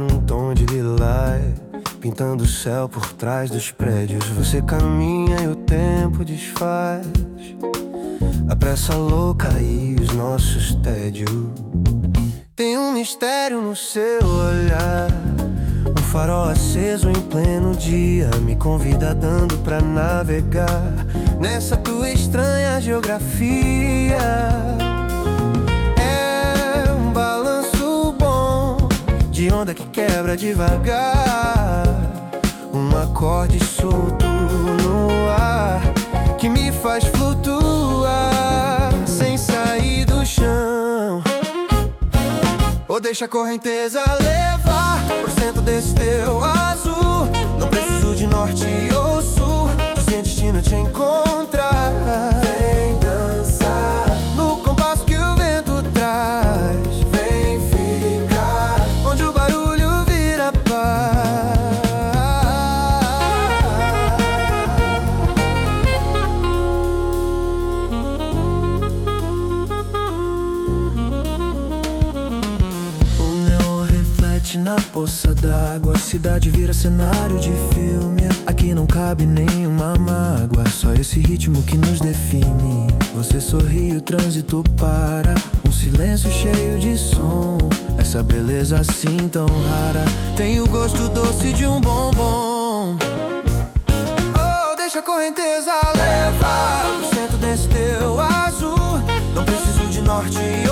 um tom de lilás, pintando o céu por trás dos prédios. Você caminha e o tempo desfaz a pressa louca e os nossos tédios. Tem um mistério no seu olhar, um farol aceso em pleno dia, me convida dando pra navegar nessa tua estranha geografia. É um balanço bom de onda que quebra devagar, um acorde solto no ar que me faz flutuar sem sair do chão. Ou deixa a correnteza levar pro centro desse teu azul. Não preciso de norte ou sul, sem destino te encontrar. Vem dançar no compasso que o vento traz. Vem ficar onde o barulho vira paz. Na poça d'água, a cidade vira cenário de filme. Aqui não cabe nenhuma mágoa, só esse ritmo que nos define. Você sorri, o trânsito para, um silêncio cheio de som. Essa beleza assim tão rara tem o gosto doce de um bombom. Oh, deixa a correnteza levar pro centro desse teu azul. Não preciso de norte